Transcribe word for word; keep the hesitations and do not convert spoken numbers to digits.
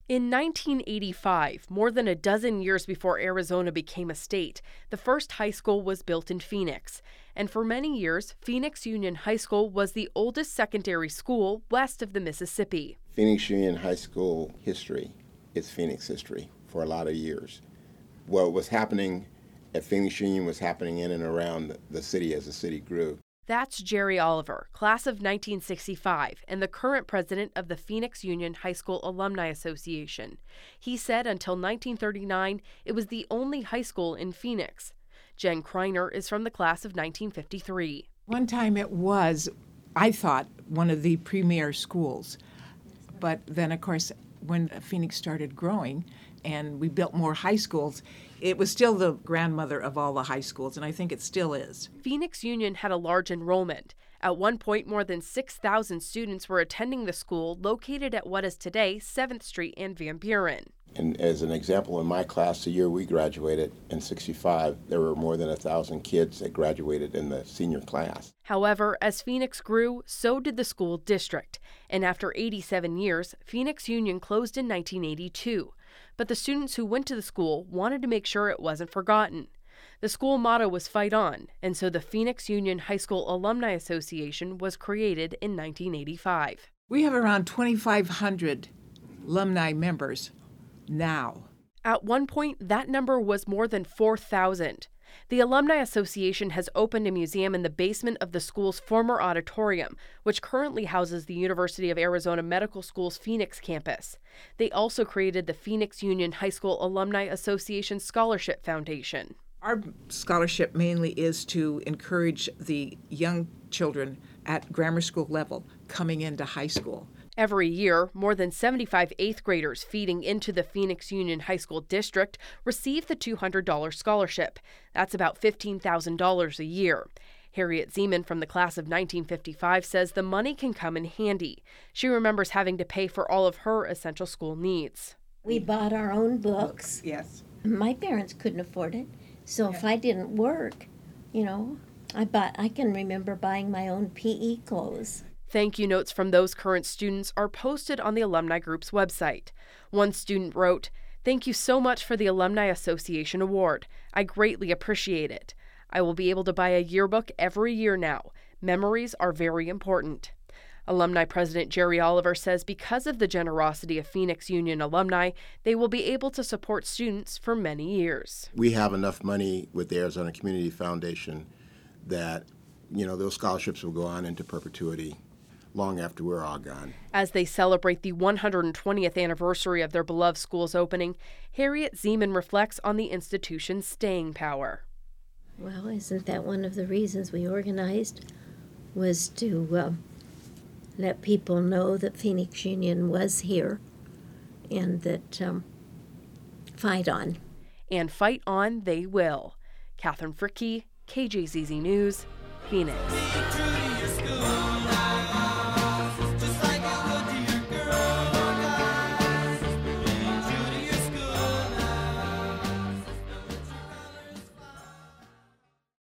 In nineteen eighty-five, more than a dozen years before Arizona became a state, the first high school was built in Phoenix. And for many years, Phoenix Union High School was the oldest secondary school west of the Mississippi. Phoenix Union High School history is Phoenix history for a lot of years. What was happening at Phoenix Union was happening in and around the city as the city grew. That's Jerry Oliver, class of nineteen sixty-five, and the current president of the Phoenix Union High School Alumni Association. He said until nineteen thirty-nine, it was the only high school in Phoenix. Jen Kreiner is from the class of nineteen fifty-three. One time it was, I thought, one of the premier schools. But then, of course, when Phoenix started growing and we built more high schools, it was still the grandmother of all the high schools, and I think it still is. Phoenix Union had a large enrollment. At one point, more than six thousand students were attending the school located at what is today seventh Street and Van Buren. And as an example, in my class, the year we graduated in sixty-five, there were more than one thousand kids that graduated in the senior class. However, as Phoenix grew, so did the school district. And after eighty-seven years, Phoenix Union closed in nineteen eighty-two. But the students who went to the school wanted to make sure it wasn't forgotten. The school motto was Fight On, and so the Phoenix Union High School Alumni Association was created in nineteen eighty-five. We have around twenty-five hundred alumni members now. At one point, that number was more than four thousand. The Alumni Association has opened a museum in the basement of the school's former auditorium, which currently houses the University of Arizona Medical School's Phoenix campus. They also created the Phoenix Union High School Alumni Association Scholarship Foundation. Our scholarship mainly is to encourage the young children at grammar school level coming into high school. Every year, more than seventy-five eighth graders feeding into the Phoenix Union High School district receive the two hundred dollars scholarship. That's about fifteen thousand dollars a year. Harriet Zeman from the class of nineteen fifty-five says the money can come in handy. She remembers having to pay for all of her essential school needs. We bought our own books. Yes. My parents couldn't afford it, so Yeah. if I didn't work, you know, I bought. I can remember buying my own P E clothes. Thank you notes from those current students are posted on the Alumni Group's website. One student wrote, "Thank you so much for the Alumni Association Award. I greatly appreciate it. I will be able to buy a yearbook every year now. Memories are very important." Alumni President Jerry Oliver says because of the generosity of Phoenix Union alumni, they will be able to support students for many years. We have enough money with the Arizona Community Foundation that, you know, those scholarships will go on into perpetuity long after we're all gone. As they celebrate the one hundred twentieth anniversary of their beloved school's opening, Harriet Zeman reflects on the institution's staying power. Well, isn't that one of the reasons we organized, was to uh, let people know that Phoenix Union was here and that um, fight on. And fight on they will. Catherine Fricke, K J Z Z News, Phoenix.